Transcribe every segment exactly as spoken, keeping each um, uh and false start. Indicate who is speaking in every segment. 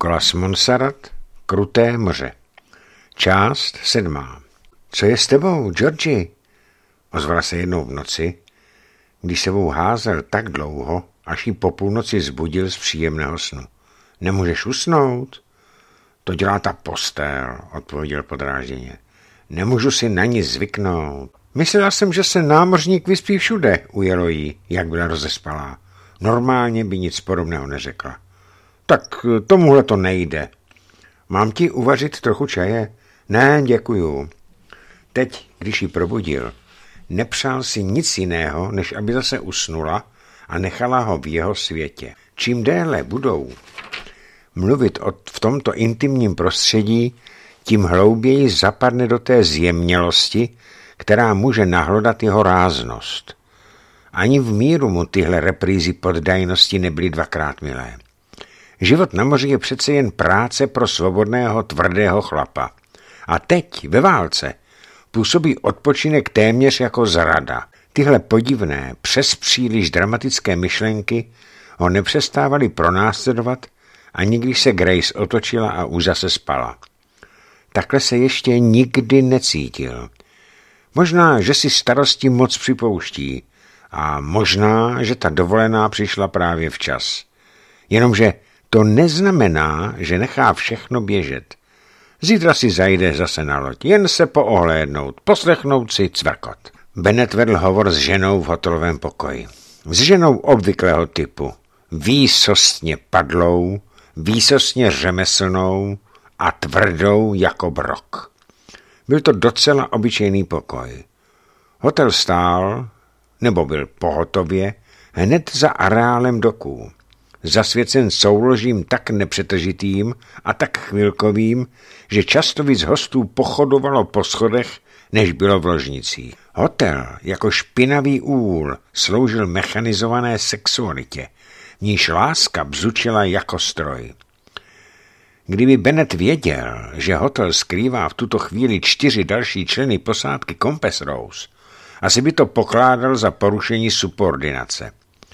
Speaker 1: Vlas Montserrat, Kruté moře. Část sedmá. Co je s tebou, Georgi? Ozvala se jednou v noci, když sebou házel tak dlouho, až ji po půlnoci zbudil z příjemného snu. Nemůžeš usnout? To dělá ta postel, odpověděl podrážděně. Nemůžu si na ní zvyknout. Myslela jsem, že se námořník vyspí všude, ujelo jí, jak byla rozespalá. Normálně by nic podobného neřekla. Tak tomuhle to nejde. Mám ti uvařit trochu čaje? Ne, děkuju. Teď, když ji probudil, nepřál si nic jiného, než aby zase usnula a nechala ho v jeho světě. Čím déle budou mluvit o, v tomto intimním prostředí, tím hlouběji zapadne do té zjemnělosti, která může nahlodat jeho ráznost. Ani v míru mu tyhle reprízy poddajnosti nebyly dvakrát milé. Život na moři je přece jen práce pro svobodného, tvrdého chlapa. A teď, ve válce, působí odpočinek téměř jako zrada. Tyhle podivné, přes příliš dramatické myšlenky ho nepřestávaly pronásledovat, ani když se Grace otočila a už zase spala. Takhle se ještě nikdy necítil. Možná, že si starosti moc připouští a možná, že ta dovolená přišla právě včas. Jenomže to neznamená, že nechá všechno běžet. Zítra si zajde zase na loď, jen se poohlédnout, poslechnout si cvrkot. Bennett vedl hovor s ženou v hotelovém pokoji. S ženou obvyklého typu. Výsostně padlou, výsostně řemeslnou a tvrdou jako brok. Byl to docela obyčejný pokoj. Hotel stál, nebo byl pohotově, hned za areálem doků. Zasvěcen souložím tak nepřetržitým a tak chvilkovým, že často víc hostů pochodovalo po schodech, než bylo v ložnicích. Hotel jako špinavý úl sloužil mechanizované sexualitě, v níž láska bzučila jako stroj. Kdyby Bennett věděl, že hotel skrývá v tuto chvíli čtyři další členy posádky Compass Rose, asi by to pokládal za porušení subordinace.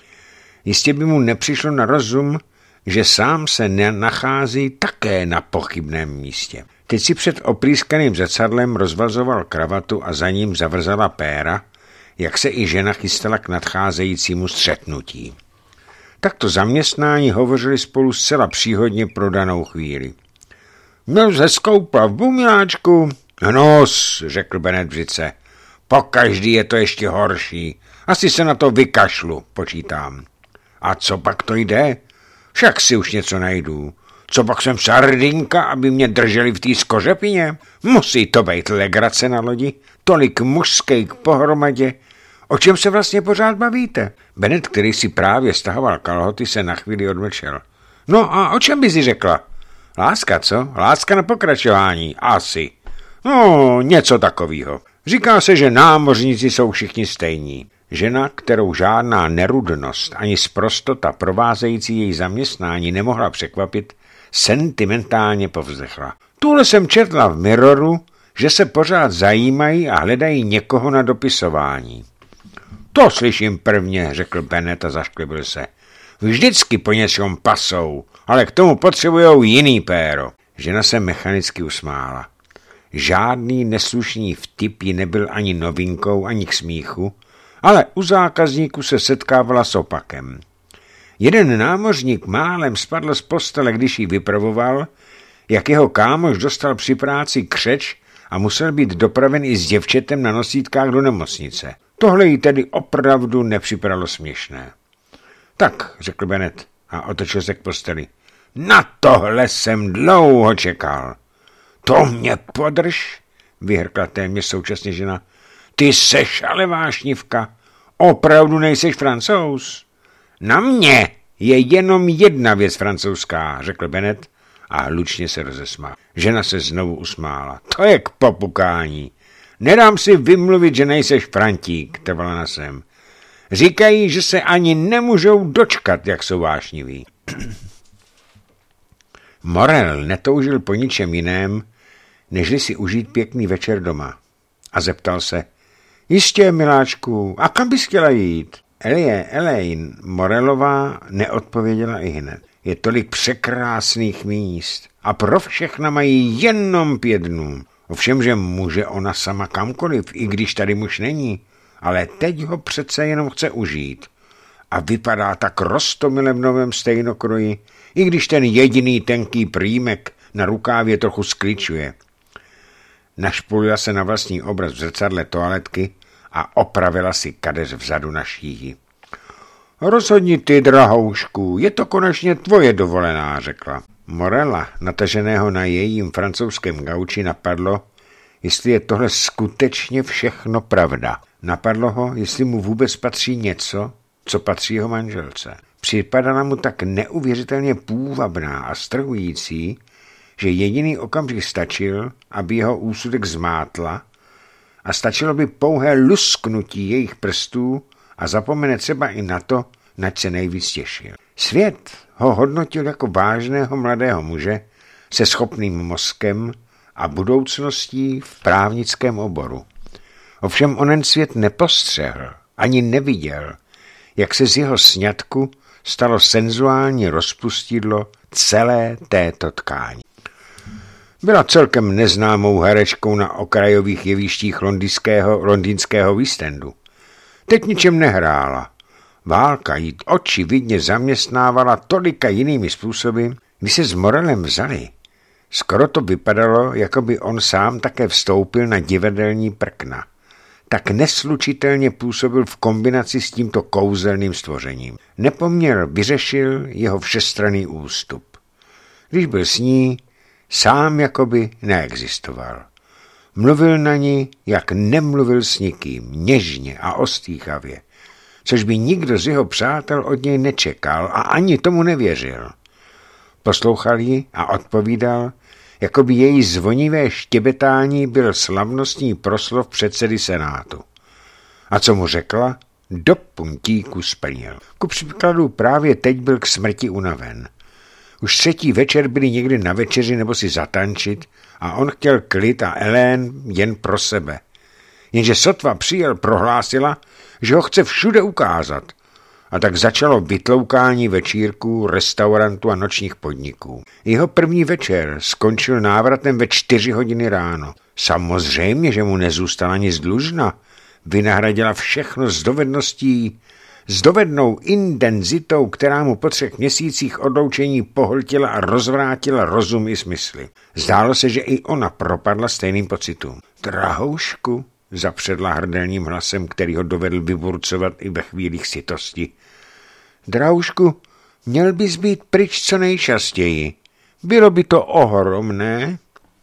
Speaker 1: Jistě by mu nepřišlo na rozum, že sám se nenachází také na pochybném místě. Teď si před oprýskaným zrcadlem rozvazoval kravatu a za ním zavrzala péra, jak se i žena chystala k nadcházejícímu střetnutí. Takto zaměstnání hovořili spolu zcela příhodně pro danou chvíli. Měl jsi hezkou plavbu, miláčku? Hnus, řekl Bennett břice. Pokaždý je to ještě horší. Asi se na to vykašlu, počítám. A co pak to jde? Však si už něco najdu. Co pak jsem sardinka, aby mě drželi v té skořepině? Musí to být legrace na lodi. Tolik mužských pohromadě. O čem se vlastně pořád bavíte? Bennett, který si právě stahoval kalhoty, se na chvíli odmlčel. No a o čem by si řekla? Láska, co? Láska na pokračování. Asi. No, něco takového. Říká se, že námořníci jsou všichni stejní. Žena, kterou žádná nerudnost ani sprostota provázející její zaměstnání nemohla překvapit, sentimentálně povzdechla. Tuhle jsem četla v Mirroru, že se pořád zajímají a hledají někoho na dopisování. To slyším prvně, řekl Bennett a zašklibil se. Vždycky po něčem pasou, ale k tomu potřebujou jiný péro. Žena se mechanicky usmála. Žádný neslušný vtip jí nebyl ani novinkou, ani k smíchu, ale u zákazníků se setkávala s opakem. Jeden námořník málem spadl z postele, když ji vypravoval, jak jeho kámoš dostal při práci křeč a musel být dopraven i s děvčetem na nosítkách do nemocnice. Tohle jí tedy opravdu nepřipadalo směšné. Tak, řekl Bennett a otočil se k posteli. Na tohle jsem dlouho čekal. To mě podrž, vyhrkla téměř současně žena. Ty seš ale vášnivka. Opravdu nejseš Francouz? Na mě je jenom jedna věc francouzská, řekl Bennett a hlučně se rozesmál. Žena se znovu usmála. To je k popukání. Nedám si vymluvit, že nejseš Frantík, trvala na sem. Říkají, že se ani nemůžou dočkat, jak jsou vášniví. Morel netoužil po ničem jiném, nežli si užít pěkný večer doma. A zeptal se, jistě, miláčku, a kam bys chtěla jít? Elie, Elaine Morelová neodpověděla i hned. je tolik překrásných míst a pro všechna mají jenom pět dnů. Ovšem, že může ona sama kamkoliv, i když tady muž není, ale teď ho přece jenom chce užít. A vypadá tak roztomile v novém stejnokroji, i když ten jediný tenký prýmek na rukávě trochu skličuje. Našpulila se na vlastní obraz v zrcadle toaletky a opravila si kadeř vzadu na šíji. Rozhodni ty, drahoušku, je to konečně tvoje dovolená, řekla. Morela, nataženého na jejím francouzském gauči, napadlo, jestli je tohle skutečně všechno pravda. Napadlo ho, jestli mu vůbec patří něco, co patří jeho manželce. Připadala mu tak neuvěřitelně půvabná a strhující, že jediný okamžik stačil, aby jeho úsudek zmátla a stačilo by pouhé lusknutí jejich prstů a zapomene třeba i na to, nač se nejvíc těšil. Svět ho hodnotil jako vážného mladého muže se schopným mozkem a budoucností v právnickém oboru. Ovšem onen svět nepostřehl, ani neviděl, jak se z jeho sňatku stalo senzuální rozpustidlo celé této tkání. Byla celkem neznámou herečkou na okrajových jevištích londýnského, londýnského West Endu. Teď ničem nehrála. Válka jí očividně zaměstnávala tolika jinými způsoby, když se s Morelem vzali. Skoro to vypadalo, jako by on sám také vstoupil na divadelní prkna. Tak neslučitelně působil v kombinaci s tímto kouzelným stvořením. Nepoměr vyřešil jeho všestranný ústup. Když byl s ní, sám jakoby neexistoval. Mluvil na ní, jak nemluvil s nikým, něžně a ostýchavě, což by nikdo z jeho přátel od něj nečekal a ani tomu nevěřil. Poslouchal ji a odpovídal, jako by její zvonivé štěbetání byl slavnostní proslov předsedy senátu. A co mu řekla? Do puntíku splnil. Ku příkladu právě teď byl k smrti unaven. Už třetí večer byli někdy na večeři nebo si zatančit a on chtěl klid a Elén jen pro sebe. Jenže sotva přijel, prohlásila, že ho chce všude ukázat. A tak začalo vytloukání večírků, restaurantů a nočních podniků. Jeho první večer skončil návratem ve čtyři hodiny ráno. Samozřejmě, že mu nezůstala nic dlužna. Vynahradila všechno s dovedností, s dovednou intenzitou, která mu po třech měsících odloučení pohltila a rozvrátila rozum i smysly. Zdálo se, že i ona propadla stejným pocitům. Drahoušku, zapředla hrdelním hlasem, který ho dovedl vyburcovat i ve chvílích sytosti. Drahoušku, měl bys být pryč co nejčastěji. Bylo by to ohromné.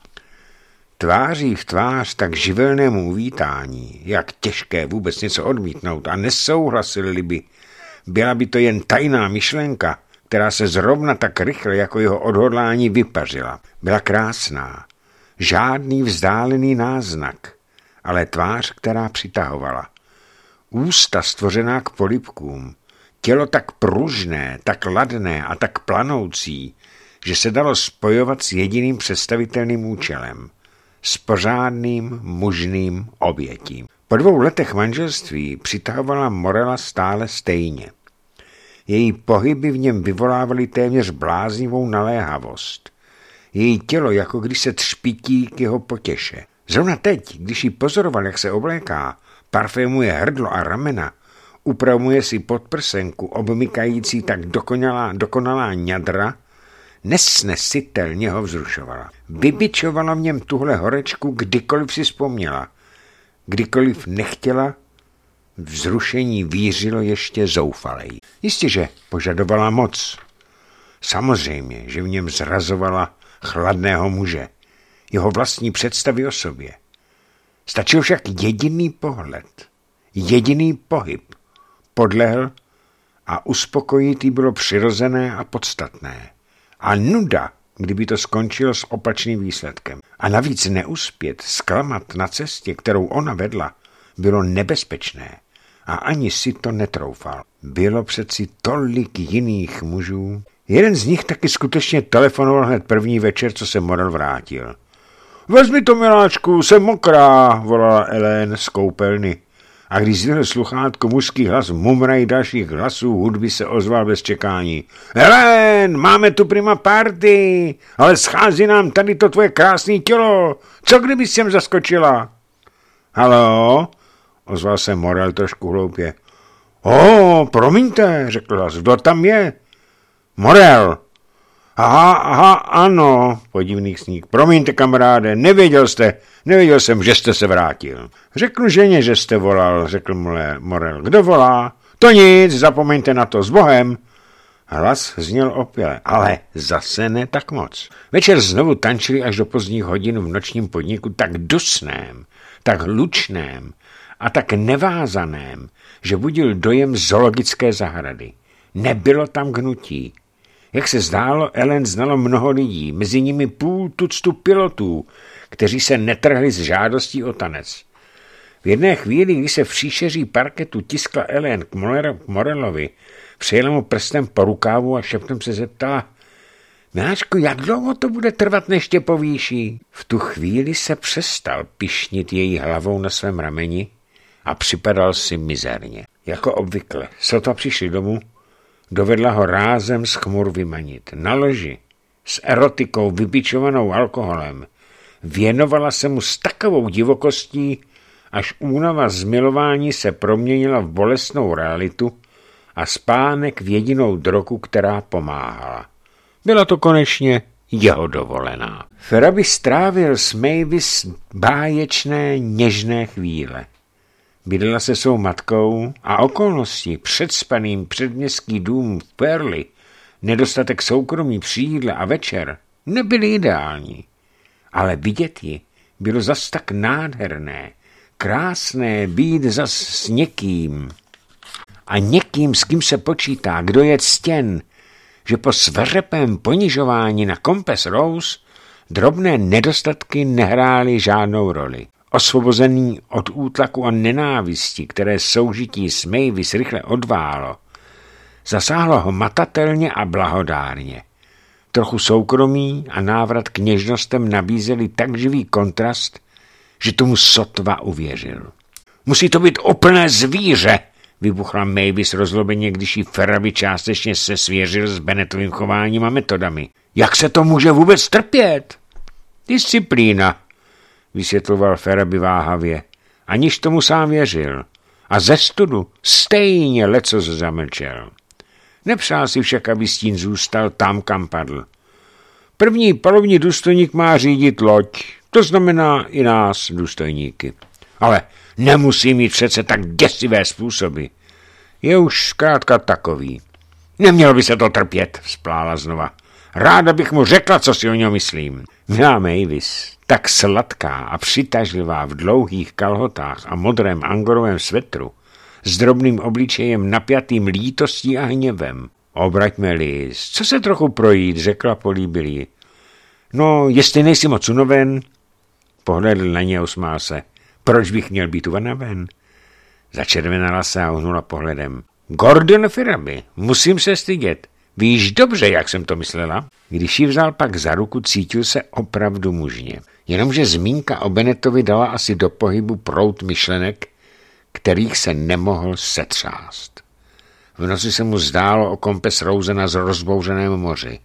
Speaker 1: Tváří v tvář tak živelnému uvítání, jak těžké vůbec něco odmítnout a nesouhlasili by, byla by to jen tajná myšlenka, která se zrovna tak rychle jako jeho odhodlání vypařila. Byla krásná, žádný vzdálený náznak, ale tvář, která přitahovala. Ústa stvořená k polibkům, tělo tak pružné, tak ladné a tak planoucí, že se dalo spojovat s jediným představitelným účelem. S pořádným mužným obětím. Po dvou letech manželství přitahovala Morela stále stejně. Její pohyby v něm vyvolávaly téměř bláznivou naléhavost. Její tělo jako když se třpití k jeho potěše. Zrovna teď, když ji pozoroval, jak se obléká, parfémuje hrdlo a ramena, upravuje si podprsenku, obmykající tak dokonalá, dokonalá ňadra, nesnesitelně ho vzrušovala. Vybičovala v něm tuhle horečku, kdykoliv si vzpomněla. Kdykoliv nechtěla, vzrušení vířilo ještě zoufalej. Jistěže požadovala moc. Samozřejmě, že v něm zrazovala chladného muže, jeho vlastní představy o sobě. Stačil však jediný pohled, jediný pohyb. Podlehl a uspokojit jí bylo přirozené a podstatné. A nuda, kdyby to skončilo s opačným výsledkem. A navíc neuspět, zklamat na cestě, kterou ona vedla, bylo nebezpečné. A ani si to netroufal. Bylo přeci tolik jiných mužů. Jeden z nich taky skutečně telefonoval hned první večer, co se Morel vrátil. Vezmi to, miláčku, jsem mokrá, volala Elén z koupelny. A když zvěl sluchátko mužský hlas mumraj dalších hlasů, hudby se ozval bez čekání. Helen, máme tu prima party, ale schází nám tady to tvoje krásné tělo. Co kdyby sem zaskočila? Halo, ozval se Morel trošku hloupě. O, promiňte, řekl hlas, kdo tam je? Morel. Aha, aha, ano, podivný sník. Promiňte, kamaráde, nevěděl jste, nevěděl jsem, že jste se vrátil. Řeknu ženě, že jste volal, řekl Morel. Kdo volá? To nic, zapomeňte na to, s Bohem. Hlas zněl opěle, ale zase ne tak moc. Večer znovu tančili až do pozdních hodin v nočním podniku tak dusném, tak hlučném a tak nevázaném, že budil dojem zoologické zahrady. Nebylo tam hnutí. Jak se zdálo, Ellen znalo mnoho lidí, mezi nimi půl tuctu pilotů, kteří se netrhli s žádostí o tanec. V jedné chvíli, kdy se v příšeří parketu tiskla Ellen k Morelovi, přijela mu prstem po rukávu a šeptem se zeptala: Miláčku, jak dlouho to bude trvat, než tě povýší? V tu chvíli se přestal pišnit její hlavou na svém rameni a připadal si mizerně. Jako obvykle, sotva přišli domů, dovedla ho rázem z chmur vymanit. Na loži, s erotikou vybičovanou alkoholem, věnovala se mu s takovou divokostí, až únava z milování se proměnila v bolestnou realitu a spánek v jedinou drogu, která pomáhala. Byla to konečně jeho dovolená. Feraby strávil s Mavis báječné, něžné chvíle. Bydlela se svou matkou a okolnosti, předspaným předměstský dům v Perli, nedostatek soukromí při jídle a večer nebyly ideální. Ale vidět ji bylo zas tak nádherné, krásné být zas s někým. A někým, s kým se počítá, kdo je ctěn, že po sveřepém ponižování na Compass Rose drobné nedostatky nehrály žádnou roli. Osvobozený od útlaku a nenávisti, které soužití s Mavis rychle odválo, zasáhlo ho matatelně a blahodárně. Trochu soukromí a návrat k něžnostem nabízeli tak živý kontrast, že tomu sotva uvěřil. Musí to být úplné zvíře, vybuchla Mavis rozlobeně, když jí Feraby částečně se svěřil s Bennettovým chováním a metodami. Jak se to může vůbec trpět? Disciplína, vysvětloval Feraby váhavě, aniž tomu sám věřil. A ze studu stejně lecos zamlčel. Nepřál si však, aby stín zůstal tam, kam padl. První palubní důstojník má řídit loď, to znamená i nás, důstojníky. Ale nemusí mít přece tak děsivé způsoby. Je už zkrátka takový. Nemělo by se to trpět, vzplála znova. Ráda bych mu řekla, co si o něm myslím. Milá Mavis, tak sladká a přitažlivá v dlouhých kalhotách a modrém angorovém svetru, s drobným obličejem napjatým lítostí a hněvem. Obraťme, Liz, co se trochu projít, řekla políbilý. No, jestli nejsi moc unaven, pohledl na ně a usmál se. Proč bych měl být unaven? Začervenala se a uhnula pohledem. Gordon Feraby, musím se stydět. Víš dobře, jak jsem to myslela? Když ji vzal pak za ruku, cítil se opravdu mužně. Jenomže zmínka o Bennettovi dala asi do pohybu proud myšlenek, kterých se nemohl setřást. V noci se mu zdálo o Compass Rose na rozbouřeném moři.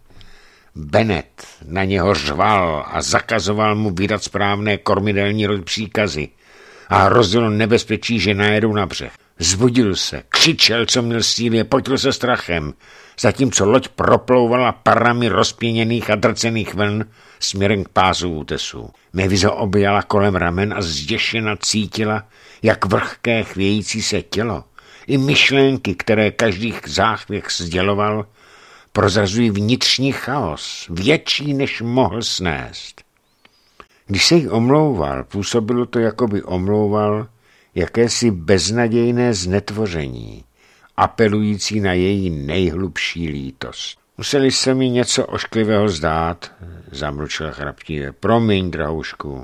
Speaker 1: Bennett na něho řval a zakazoval mu vydat správné kormidelní příkazy a hrozilo nebezpečí, že najedou na břeh. Zbudil se, křičel, co měl síly, potil se strachem, zatímco loď proplouvala parami rozpěněných a drcených vln směrem k pásu útesu. Mavis ho objala kolem ramen a zděšena cítila, jak vrchké chvějící se tělo i myšlenky, které každý záchvěk sděloval, prozrazují vnitřní chaos, větší, než mohl snést. Když se jí omlouval, působilo to, jako by omlouval jakési beznadějné znetvoření, apelující na její nejhlubší lítost. Museli se mi něco ošklivého zdát, zamručila chraptivě. Promiň, drahoušku.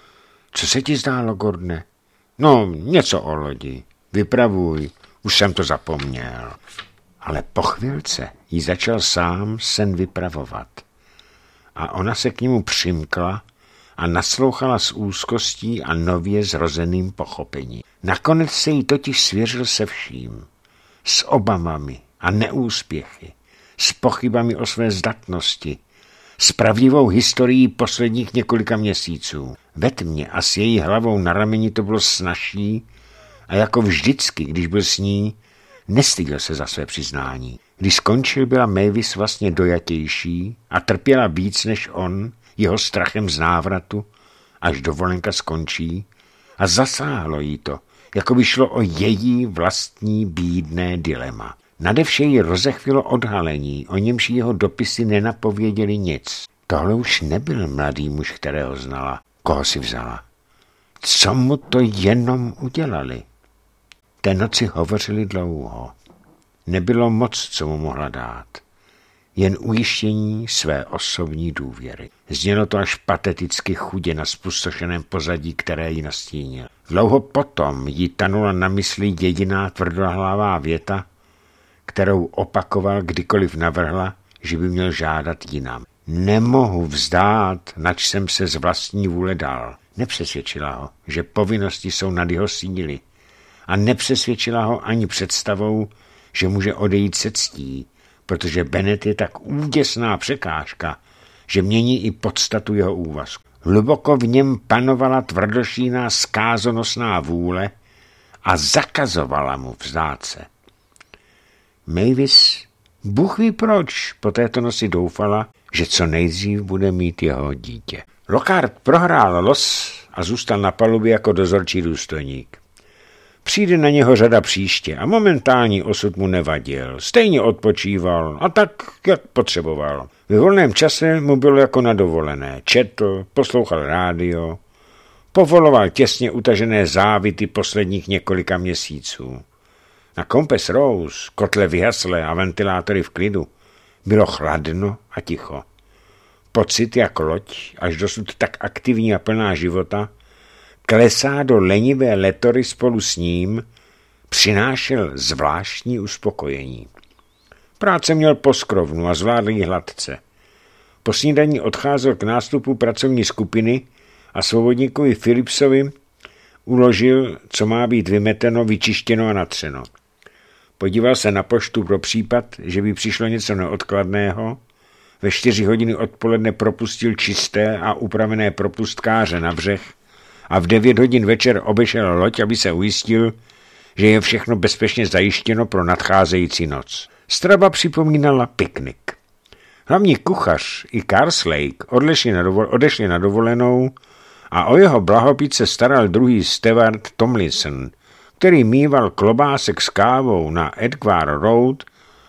Speaker 1: Co se ti zdálo, Gordne? No, něco o lodi. Vypravuj, už jsem to zapomněl. Ale po chvilce jí začal sám sen vypravovat. A ona se k němu přimkla a naslouchala s úzkostí a nově zrozeným pochopením. Nakonec se jí totiž svěřil se vším. S obavami a neúspěchy, s pochybami o své zdatnosti, s pravdivou historií posledních několika měsíců. Ve tmě a s její hlavou na rameni to bylo snazší a jako vždycky, když byl s ní, nestyděl se za své přiznání. Když skončil, byla Mavis vlastně dojatější a trpěla víc než on, jeho strachem z návratu, až dovolenka skončí, a zasáhlo jí to, jako by šlo o její vlastní bídné dilema. Nade vše jí rozechvělo odhalení, o němž jeho dopisy nenapověděli nic. Tohle už nebyl mladý muž, kterého znala. Koho si vzala? Co mu to jenom udělali? Té noci hovořili dlouho. Nebylo moc, co mu mohla dát. Jen ujištění své osobní důvěry. Znělo to až pateticky chudě na spustošeném pozadí, které ji nastínil. Dlouho potom jí tanula na mysli jediná tvrdohlavá věta, kterou opakoval, kdykoliv navrhla, že by měl žádat jinam. Nemohu vzdát, nač jsem se z vlastní vůle dal. Nepřesvědčila ho, že povinnosti jsou nad jeho síly. A nepřesvědčila ho ani představou, že může odejít se ctí, protože Bennet je tak úděsná překážka, že mění i podstatu jeho úvazku. Hluboko v něm panovala tvrdošíná zkázonosná vůle a zakazovala mu vzdát se. Mavis, Bůh ví proč, po této noci doufala, že co nejdřív bude mít jeho dítě. Lockhart prohrál los a zůstal na palubě jako dozorčí důstojník. Přijde na něho řada příště a momentální osud mu nevadil. Stejně odpočíval a tak, jak potřeboval. Ve volném čase mu bylo jako na dovolené. Četl, poslouchal rádio, povoloval těsně utažené závity posledních několika měsíců. Na Compass Rose, kotle vyhaslé a ventilátory v klidu, bylo chladno a ticho. Pocit jak loď, až dosud tak aktivní a plná života, klesá do lenivé letory spolu s ním, přinášel zvláštní uspokojení. Práce měl poskrovnu a zvládl ji hladce. Po snídaní odcházel k nástupu pracovní skupiny a svobodníkovi Phillipsovi uložil, co má být vymeteno, vyčištěno a natřeno. Podíval se na poštu pro případ, že by přišlo něco neodkladného. Ve čtyři hodiny odpoledne propustil čisté a upravené propustkáře na břeh a v devět hodin večer obešel loď, aby se ujistil, že je všechno bezpečně zajištěno pro nadcházející noc. Strava připomínala piknik. Hlavní kuchař i Carslake odešli na, dovol- odešli na dovolenou a o jeho blahobyt se staral druhý steward Tomlinson, který mýval klobásek s kávou na Edgware Road,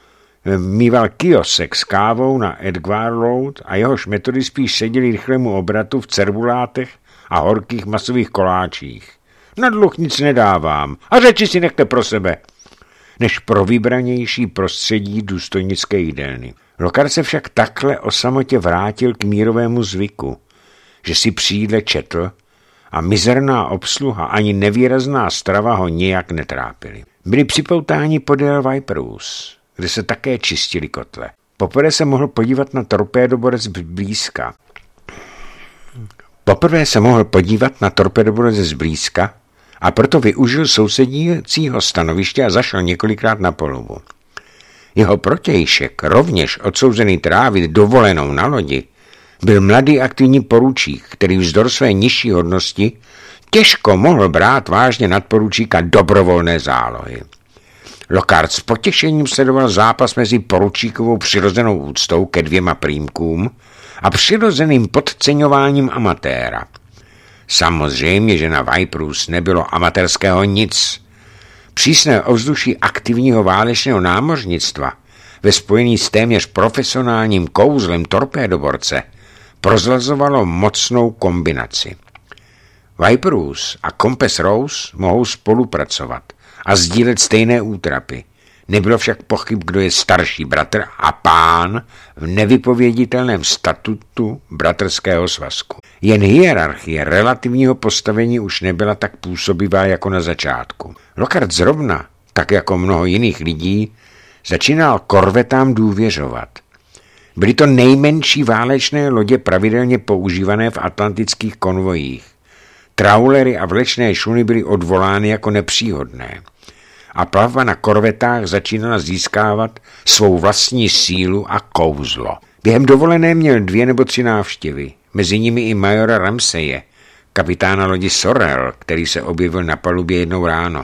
Speaker 1: mýval kiosek s kávou na Edgware Road a jehož metody spíš seděli rychlému obratu v cerbulátech a horkých masových koláčích. Na dluh nic nedávám a řeči si nechte pro sebe, než pro vybranější prostředí důstojnické jídelny. Lockhart se však takhle o samotě vrátil k mírovému zvyku, že si při jídle četl a mizerná obsluha ani nevýrazná strava ho nijak netrápily. Byli připoutáni podél Viperus, kde se také čistili kotle. Poprvé se mohl podívat na torpédoborec zblízka. Poprvé se mohl podívat na torpédoborec zblízka a proto využil sousedícího stanoviště a zašel několikrát na palubu. Jeho protějšek, rovněž odsouzený trávit dovolenou na lodi, byl mladý aktivní poručík, který vzdor své nižší hodnosti těžko mohl brát vážně nadporučíka dobrovolné zálohy. Lockhart s potěšením sledoval zápas mezi poručíkovou přirozenou úctou ke dvěma prýmkům a přirozeným podceňováním amatéra. Samozřejmě, že na Viperus nebylo amatérského nic. Přísné ovzduší aktivního válečného námořnictva ve spojení s téměř profesionálním kouzlem torpédoborce prozrazovalo mocnou kombinaci. Viperus a Compass Rose mohou spolupracovat a sdílet stejné útrapy. Nebylo však pochyb, kdo je starší bratr a pán v nevypověditelném statutu bratrského svazku. Jen hierarchie relativního postavení už nebyla tak působivá jako na začátku. Lockhart zrovna, tak jako mnoho jiných lidí, začínal korvetám důvěřovat. Byly to nejmenší válečné lodě pravidelně používané v atlantických konvojích. Trawlery a vlečné šuny byly odvolány jako nepříhodné. A plavba na korvetách začínala získávat svou vlastní sílu a kouzlo. Během dovolené měl dvě nebo tři návštěvy, mezi nimi i majora Ramseje, kapitána lodi Sorel, který se objevil na palubě jednou ráno.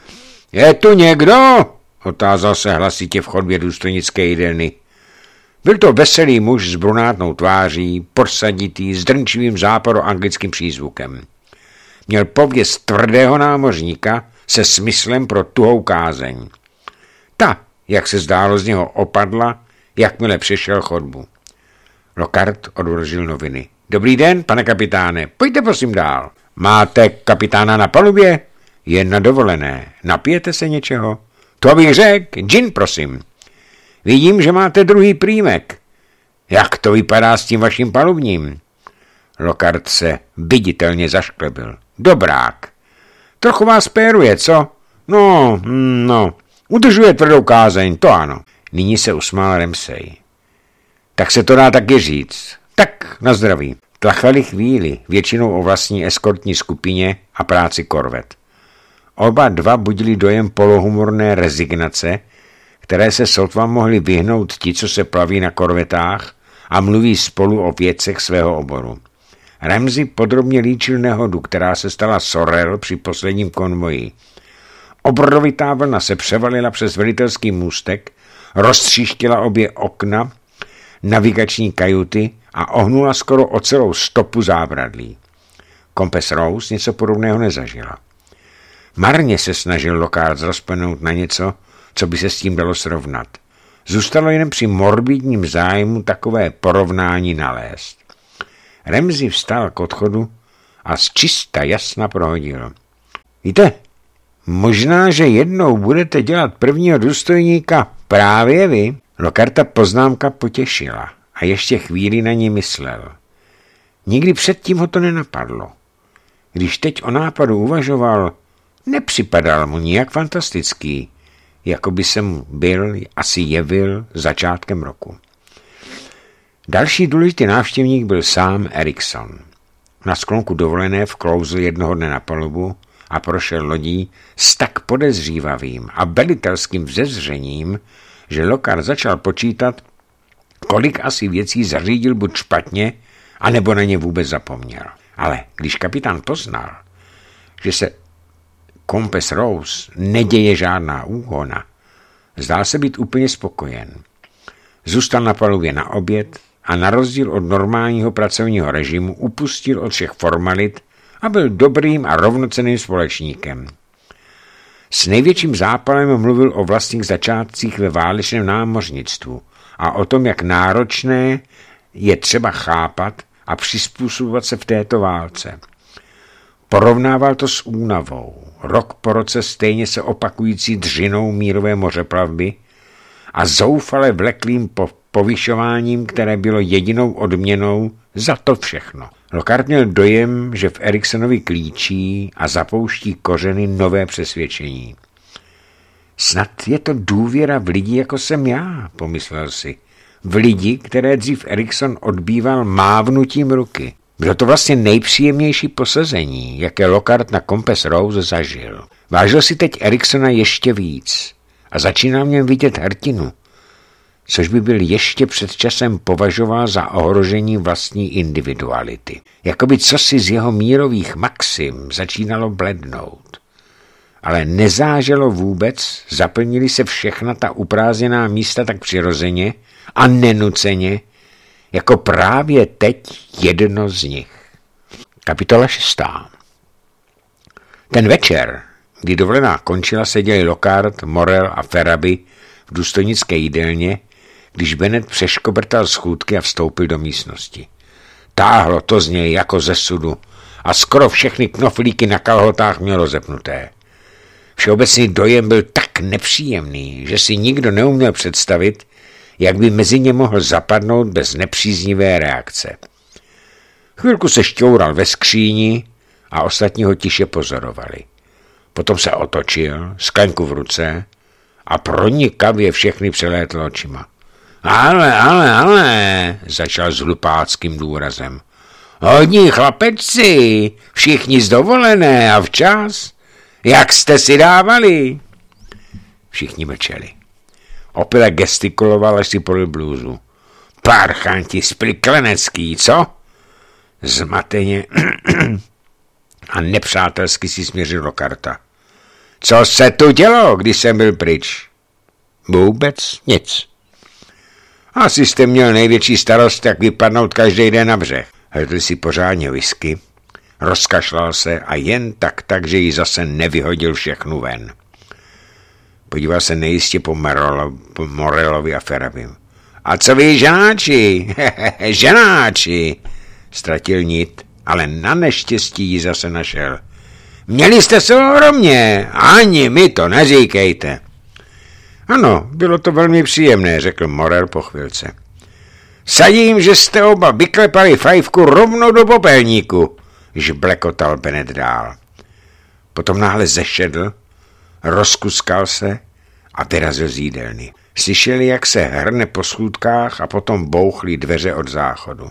Speaker 1: Je tu někdo? Otázal se hlasitě v chodbě důstojnické jídelny. Byl to veselý muž s brunátnou tváří, podsaditý, s drnčivým západoanglickým přízvukem. Měl pověst tvrdého námořníka se smyslem pro tuhou kázeň. Ta, jak se zdálo, z něho opadla, jakmile přešel chodbu. Lockhart odložil noviny. Dobrý den, pane kapitáne, pojďte prosím dál. Máte kapitána na palubě? Jen na dovolené. Napijete se něčeho? To bych řekl, gin prosím. Vidím, že máte druhý prýmek. Jak to vypadá s tím vaším palubním? Lockhart se viditelně zašklebil. Dobrák. Trochu vás péruje, co? No, no, udržuje tvrdou kázeň, to ano. Nyní se usmál Ramsay. Tak se to dá taky říct. Tak, na zdraví. Tlachali chvíli, většinou o vlastní eskortní skupině a práci korvet. Oba dva budili dojem polohumorné rezignace, které se sotva mohli vyhnout ti, co se plaví na korvetách a mluví spolu o věcech svého oboru. Ramsay podrobně líčil nehodu, která se stala Sorel při posledním konvoji. Obrovitá vlna se převalila přes velitelský můstek, roztříštila obě okna, navigační kajuty a ohnula skoro o celou stopu zábradlí. Compass Rose něco podobného nezažila. Marně se snažil Lockhart rozpenout na něco, co by se s tím dalo srovnat. Zůstalo jen při morbidním zájmu takové porovnání nalézt. Ramsay vstal k odchodu a z čista jasna prohodil. Víte, možná, že jednou budete dělat prvního důstojníka právě vy. Lockharta poznámka potěšila a ještě chvíli na ní myslel. Nikdy předtím ho to nenapadlo. Když teď o nápadu uvažoval, nepřipadal mu nijak fantastický, jako by se mu byl asi jevil začátkem roku. Další důležitý návštěvník byl sám Erikson. Na sklonku dovolené vklouzl jednoho dne na palubu a prošel lodí s tak podezřívavým a velitelským vzezřením, že Lockhart začal počítat, kolik asi věcí zařídil buď špatně, anebo na ně vůbec zapomněl. Ale když kapitán poznal, že se Compass Rose neděje žádná úhona, zdál se být úplně spokojen. Zůstal na palubě na oběd a na rozdíl od normálního pracovního režimu upustil od všech formalit a byl dobrým a rovnocenným společníkem. S největším zápalem mluvil o vlastních začátcích ve válečném námořnictvu a o tom, jak náročné je třeba chápat a přizpůsobovat se v této válce. Porovnával to s únavou, rok po roce stejně se opakující dřinou mírové mořeplavby a zoufale vleklým po povyšováním, které bylo jedinou odměnou za to všechno. Lockhart měl dojem, že v Eriksonovi klíčí a zapouští kořeny nové přesvědčení. Snad je to důvěra v lidi, jako jsem já, pomyslel si. V lidi, které dřív Erikson odbýval mávnutím ruky. Bylo to vlastně nejpříjemnější posazení, jaké Lockhart na Compass Rose zažil. Vážil si teď Eriksona ještě víc a začínal v něm vidět hrdinu, což by byl ještě před časem považoval za ohrožení vlastní individuality. Jakoby cosi z jeho mírových maxim začínalo blednout. Ale nezáželo vůbec, zaplnili se všechna ta uprázdněná místa tak přirozeně a nenuceně, jako právě teď jedno z nich. Kapitola šestá. Ten večer, kdy dovolená končila, seděli Lockhart, Morel a Ferraby v důstojnické jídelně, když Bennett přeškobrtal schůdky a vstoupil do místnosti. Táhlo to z něj jako ze sudu a skoro všechny knoflíky na kalhotách mělo zepnuté. Všeobecný dojem byl tak nepříjemný, že si nikdo neuměl představit, jak by mezi ně mohl zapadnout bez nepříznivé reakce. Chvilku se šťoural ve skříni a ostatní ho tiše pozorovali. Potom se otočil, sklenku v ruce a pronikavě všechny přelétl očima. Ale, ale, ale, začal s hlupáckým důrazem. Hodní chlapeci, všichni z dovolené a včas. Jak jste si dávali? Všichni mlčeli. Opět gestikuloval, až si podal blůzu. Parchanti spliklenecký, co? Zmateně a nepřátelsky si směřil Lokarta. Co se tu dělo, když jsem byl pryč? Vůbec nic. Asi jste měl největší starost, jak vypadnout každý den na břeh. Hledl si pořádně whisky, rozkašlal se a jen tak tak, že ji zase nevyhodil všechnu ven. Podíval se nejistě po, Merolo, po Morelovi a Ferabim. A co vy, ženáči? Ženáči! Ztratil nit, ale na neštěstí ji zase našel. Měli jste se ohromně, ani mi to neříkejte. Ano, bylo to velmi příjemné, řekl Morel po chvilce. Sadím, že jste oba vyklepali fajfku rovnou do popelníku, žblekotal Bennett dál. Potom náhle zešedl, rozkuskal se a vyrazil z jídelny. Slyšeli, jak se hrne po schůdkách a potom bouchly dveře od záchodu.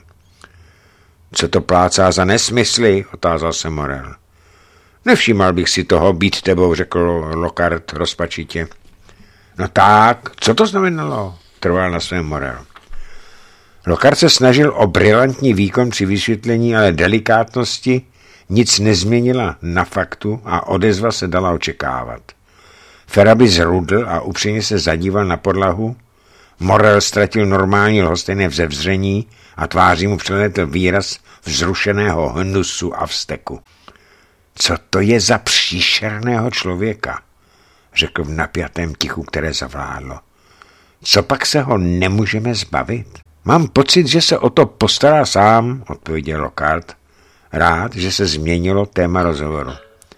Speaker 1: Co to plácá za nesmysly, otázal se Morel. Nevšímal bych si toho, být tebou, řekl Lockhart rozpačitě. No tak, co to znamenalo? Trval na svém Morel. Lockhart se snažil o brilantní výkon při vysvětlení, ale delikátnosti nic nezměnila na faktu a odezva se dala očekávat. Ferabi zrudl a upřímně se zadíval na podlahu. Morel ztratil normální lhostejné vzevření a tváří mu přeletl výraz vzrušeného hnusu a vzteku. Co to je za příšerného člověka? Řekl v napjatém tichu, které zavládlo. Co pak se ho nemůžeme zbavit? Mám pocit, že se o to postará sám, odpověděl Lockhart. Rád, že se změnilo téma rozhovoru.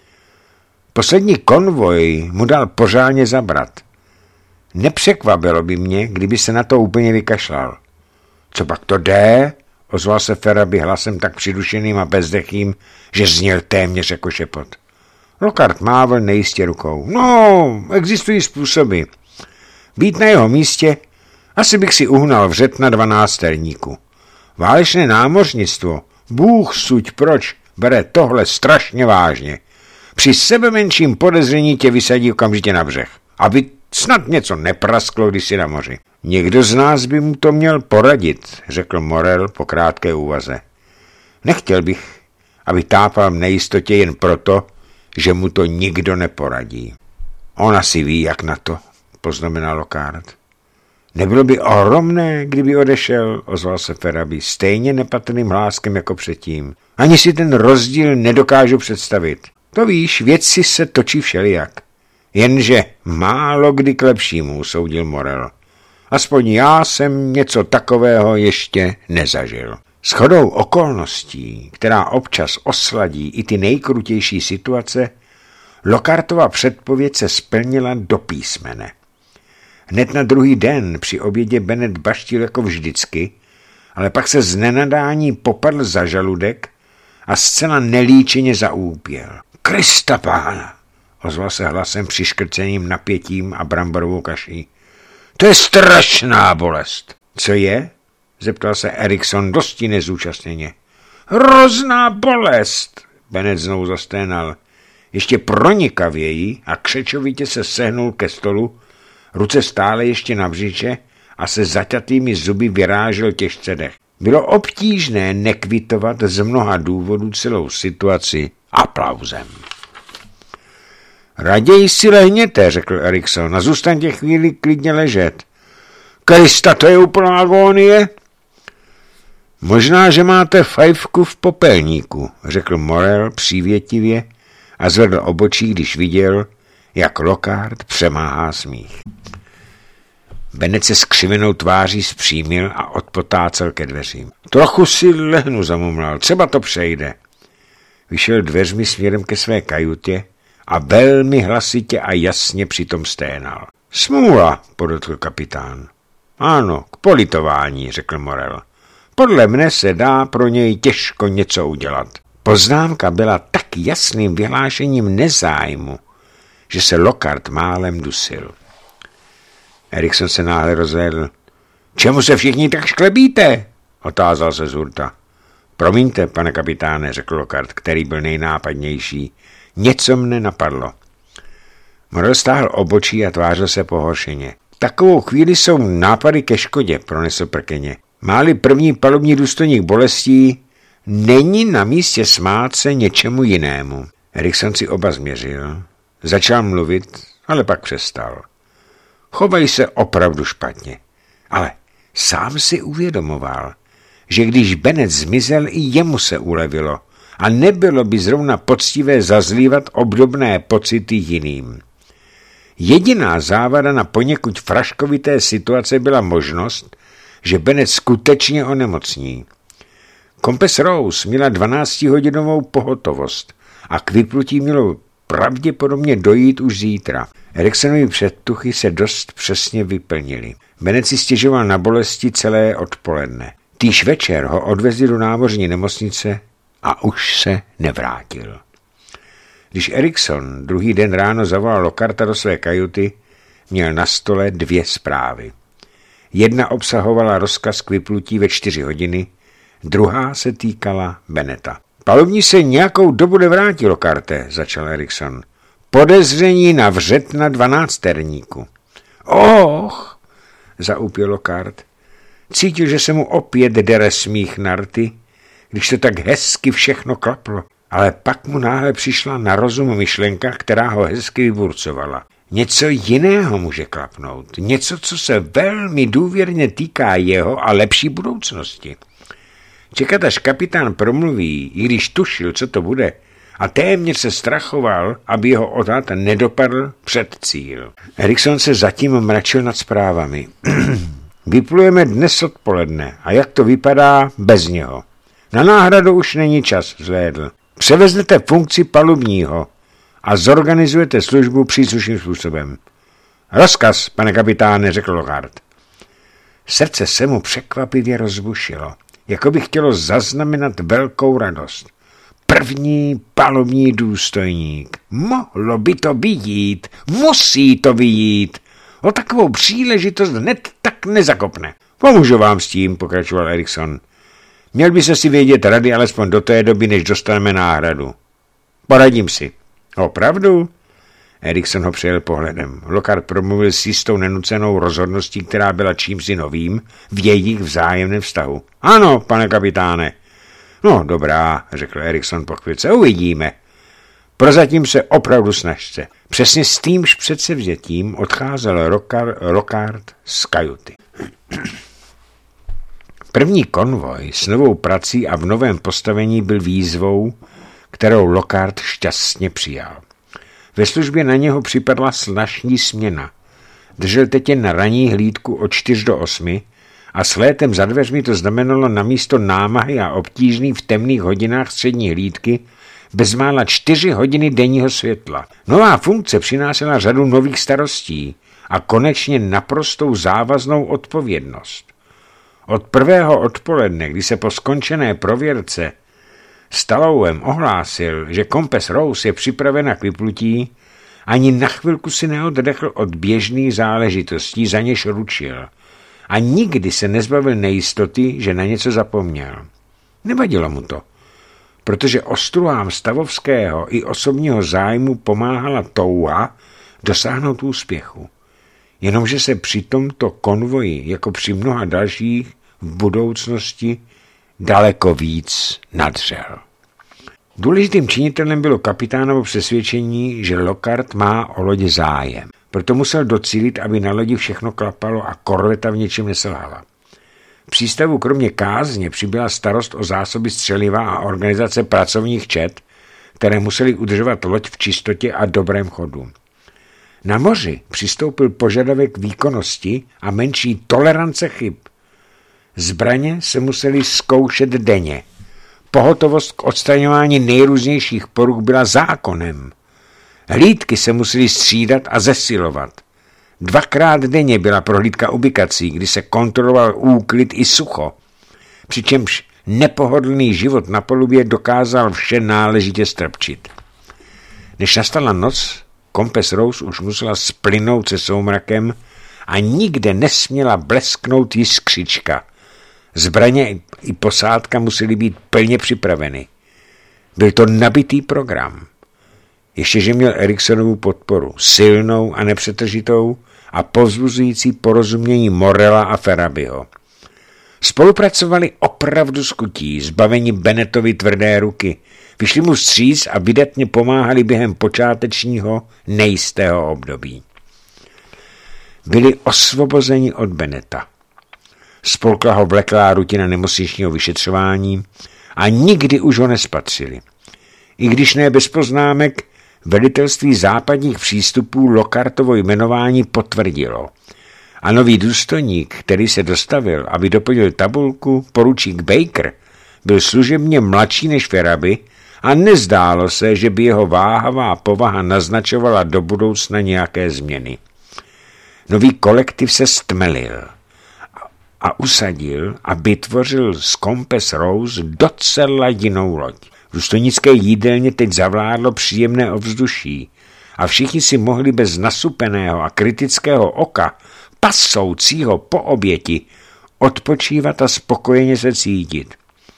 Speaker 1: Poslední konvoj mu dal pořádně zabrat. Nepřekvapilo by mě, kdyby se na to úplně vykašlal. Co pak to jde? Ozval se Ferabi hlasem tak přidušeným a bezdechým, že zněl téměř jako šepot. Lockhart mávl nejistě rukou. No, existují způsoby. Být na jeho místě, asi bych si uhnal vřet na dvanácterníku. Válečné námořnictvo, Bůh suď proč, bere tohle strašně vážně. Při sebe menším podezření tě vysadí okamžitě na břeh, aby snad něco neprasklo, když si na moři. Někdo z nás by mu to měl poradit, řekl Morel po krátké úvaze. Nechtěl bych, aby tápal v nejistotě jen proto, že mu to nikdo neporadí. On asi ví, jak na to, poznamenal Lockhart. Nebylo by ohromné, kdyby odešel, ozval se Ferabi stejně nepatrným hláskem jako předtím. Ani si ten rozdíl nedokážu představit. To víš, věci se točí všelijak. Jenže málo kdy k lepšímu, usoudil Morel. Aspoň já jsem něco takového ještě nezažil. Shodou okolností, která občas osladí i ty nejkrutější situace, Lockhartova předpověď se splnila do písmene. Hned na druhý den při obědě Bennett baštil jako vždycky, ale pak se z nenadání popadl za žaludek a zcela nelíčeně zaúpěl. Krista pána, ozval se hlasem přiškrcením napětím a bramborovou kaší. To je strašná bolest. Co je? Zeptal se Erikson dosti nezúčastněně. Hrozná bolest, Bennett znovu zasténal. Ještě pronikavěji a křečovitě se sehnul ke stolu, ruce stále ještě na břiše a se zaťatými zuby vyrážel těžce dech. Bylo obtížné nekvitovat z mnoha důvodů celou situaci aplauzem. Raději si lehněte, řekl Erikson, a zůstaňte chvíli klidně ležet. Krista, to je úplná agónie? Možná, že máte fajfku v popelníku, řekl Morel přívětivě a zvedl obočí, když viděl, jak Lockhart přemáhá smích. Bennett se skřivenou tváří zpřímil a odpotácel ke dveřím. Trochu si lehnu, zamumlal, třeba to přejde. Vyšel dveřmi směrem ke své kajutě a velmi hlasitě a jasně přitom sténal. Smůla, podotkl kapitán. Ano, k politování, řekl Morel. Podle mne se dá pro něj těžko něco udělat. Poznámka byla tak jasným vyhlášením nezájmu, že se Lockhart málem dusil. Erikson se náhle rozhlédl. Čemu se všichni tak šklebíte? Otázal se z hurta. Promiňte, pane kapitáne, řekl Lockhart, který byl nejnápadnější. Něco mne napadlo. Morel stáhl obočí a tvářil se pohoršeně. Takovou chvíli jsou nápady ke škodě, pronesl prkeně. Máli první palubní důstojník bolestí, není na místě smát se něčemu jinému. Erikson si oba změřil. Začal mluvit, ale pak přestal. Chovají se opravdu špatně. Ale sám si uvědomoval, že když Bennet zmizel, i jemu se ulevilo a nebylo by zrovna poctivé zazlívat obdobné pocity jiným. Jediná závada na poněkud fraškovité situace byla možnost, že Bennet skutečně onemocní. Kompes Rose měla dvanáctihodinovou pohotovost a k vyplutí mělo pravděpodobně dojít už zítra. Eriksonovi předtuchy se dost přesně vyplnily. Bennet si stěžoval na bolesti celé odpoledne. Týž večer ho odvezli do námořní nemocnice a už se nevrátil. Když Erikson druhý den ráno zavolal Lockharta do své kajuty, měl na stole dvě zprávy. Jedna obsahovala rozkaz k vyplutí ve čtyři hodiny, druhá se týkala Benneta. Palubní se nějakou dobu nevrátil, Lockharte, začal Erikson. Podezření na vřet na dvanácterníku. Och, zaúpil Lockhart. Cítil, že se mu opět dere smích na rty, když to tak hezky všechno klaplo. Ale pak mu náhle přišla na rozum myšlenka, která ho hezky vyburcovala. Něco jiného může klapnout. Něco, co se velmi důvěrně týká jeho a lepší budoucnosti. Čekat, až kapitán promluví, i když tušil, co to bude, a téměř se strachoval, aby jeho odhad nedopadl před cíl. Erikson se zatím mračil nad zprávami. Vyplujeme dnes odpoledne a jak to vypadá bez něho. Na náhradu už není čas, zhlédl. Převeznete funkci palubního a zorganizujete službu příslušným způsobem. Rozkaz, pane kapitáne, řekl Lockhart. Srdce se mu překvapivě rozbušilo, jako by chtělo zaznamenat velkou radost. První palubní důstojník. Mohlo by to vyjít, musí to vyjít. O takovou příležitost hned tak nezakopne. Pomůžu vám s tím, pokračoval Erikson. Měl by se si vědět rady alespoň do té doby, než dostaneme náhradu. Poradím si. Opravdu? Erikson ho přejel pohledem. Lockhart promluvil s jistou nenucenou rozhodností, která byla čímsi novým v jejich vzájemném vztahu. Ano, pane kapitáne. No, dobrá, řekl Erikson po chvíli. Uvidíme. Prozatím se opravdu snažte. Přesně s týmž předsevzetím odcházel Lockhart z kajuty. První konvoj s novou prací a v novém postavení byl výzvou, kterou Lockhart šťastně přijal. Ve službě na něho připadla zvláštní směna. Držel teď jen na ranní hlídku od čtyř do osmi a s létem za dveřmi to znamenalo namísto námahy a obtížný v temných hodinách střední hlídky bezmála čtyři hodiny denního světla. Nová funkce přinášela řadu nových starostí a konečně naprostou závaznou odpovědnost. Od prvého odpoledne, kdy se po skončené prověrce Stallowem ohlásil, že kompes Rose je připravena k vyplutí, ani na chvilku si neoddechl od běžných záležitostí, za něž ručil. A nikdy se nezbavil nejistoty, že na něco zapomněl. Nevadilo mu to, protože ostruhám stavovského i osobního zájmu pomáhala touha dosáhnout úspěchu. Jenomže se při tomto konvoji, jako při mnoha dalších, v budoucnosti daleko víc nadřel. Důležitým činitelem bylo kapitánovo přesvědčení, že Lockhart má o lodě zájem. Proto musel docílit, aby na lodi všechno klapalo a korveta v něčem neselhala. V přístavu kromě kázně přibyla starost o zásoby střeliva a organizace pracovních čet, které museli udržovat loď v čistotě a dobrém chodu. Na moři přistoupil požadavek výkonnosti a menší tolerance chyb. Zbraně se museli zkoušet denně. Pohotovost k odstraňování nejrůznějších poruch byla zákonem. Hlídky se musely střídat a zesilovat. Dvakrát denně byla prohlídka ubikací, kdy se kontroloval úklid i sucho, přičemž nepohodlný život na palubě dokázal vše náležitě strpčit. Než nastala noc, kompes Rose už musela splynout se soumrakem a nikde nesměla blesknout jiskřička. Zbraně i posádka musely být plně připraveny. Byl to nabitý program. Ještě, že měl Eriksonovu podporu, silnou a nepřetržitou a povzbuzující porozumění Morela a Ferabiho. Spolupracovali opravdu s chutí, zbaveni Bennettovy tvrdé ruky, vyšli mu vstříc a vydatně pomáhali během počátečního nejistého období. Byli osvobozeni od Bennetta. Spolkla ho vleklá rutina nemocničního vyšetřování a nikdy už ho nespatřili. I když ne bez poznámek, velitelství západních přístupů Lokartovo jmenování potvrdilo. A nový důstojník, který se dostavil, aby doplnil tabulku, poručík Baker, byl služebně mladší než Ferabi a nezdálo se, že by jeho váhavá povaha naznačovala do budoucna nějaké změny. Nový kolektiv se stmelil a usadil a vytvořil z Compass Rose docela jinou loď. V důstojnické jídelně teď zavládlo příjemné ovzduší a všichni si mohli bez nasupeného a kritického oka pasoucího po oběti odpočívat a spokojeně se cítit.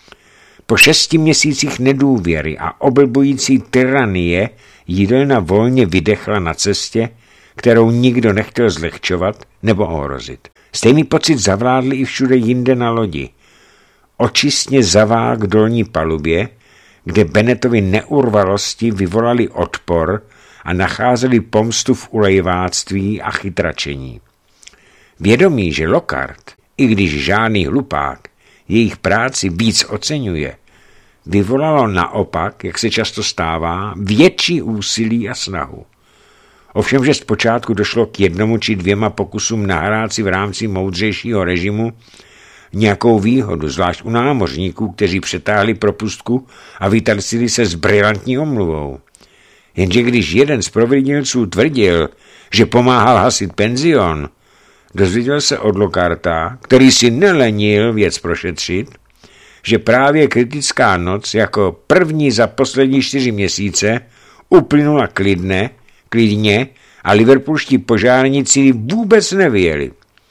Speaker 1: Po šesti měsících nedůvěry a oblbující tyranie jídelna volně vydechla na cestě, kterou nikdo nechtěl zlehčovat nebo ohrozit. Stejný pocit zavládl i všude jinde na lodi. Očistně zavál k dolní palubě, kde Bennettovy neurvalosti vyvolali odpor a nacházeli pomstu v ulejváctví a chytračení. Vědomí, že Lockhart, i když žádný hlupák, jejich práci víc oceňuje, vyvolalo naopak, jak se často stává, větší úsilí a snahu. Ovšem, že zpočátku došlo k jednomu či dvěma pokusům nahrát si v rámci moudřejšího režimu nějakou výhodu, zvlášť u námořníků, kteří přetáhli propustku a vytarsili se s brilantní omluvou. Jenže když jeden z providělců tvrdil, že pomáhal hasit penzion, dozvěděl se od Lockharta, který si nelenil věc prošetřit, že právě kritická noc jako první za poslední čtyři měsíce uplynula klidně, klidně a liverpoolští požárníci vůbec nevyjeli.